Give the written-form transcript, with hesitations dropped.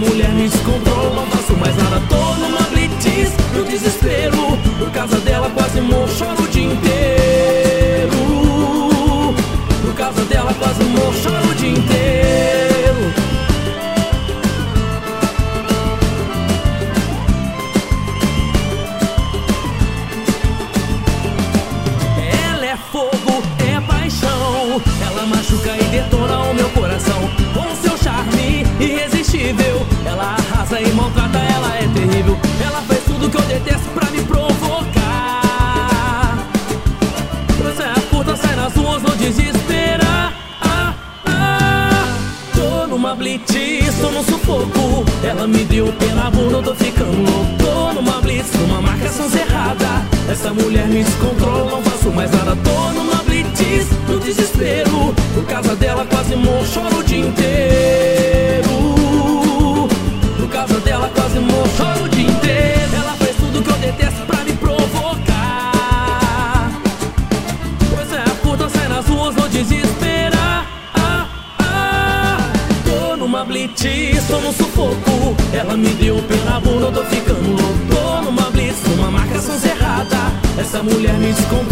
mulher me descontrola, não faço mais nada, tô numa blitz, no desespero. Por causa dela quase morro, choro o dia inteiro. Por causa dela quase morro, choro o dia inteiro. Ela é fogo, é paixão, ela machuca e detona o meu coração. Com seu charme irresistível, ela arrasa e maltrata, ela é terrível. Ela faz tudo que eu detesto pra me provocar. Você é curta, sai nas ruas, não desespera. Tô numa blitz, tô no sufoco, ela me deu pé na bunda, eu tô ficando louco. Tô numa blitz, numa marcação cerrada, essa mulher me descontrola, não faço mais nada. Tô numa blitz, no desespero. Por causa dela quase morro, choro o dia inteiro. Por causa dela quase morro, choro o dia inteiro. Ela faz tudo que eu detesto pra me provocar. Pois é, curta, sai nas ruas, não desespera. Tô numa blitz, tô no sufoco, ela me deu pé na bunda, eu tô ficando louco. Tô numa blitz, numa marcação cerrada, essa mulher me descontrola.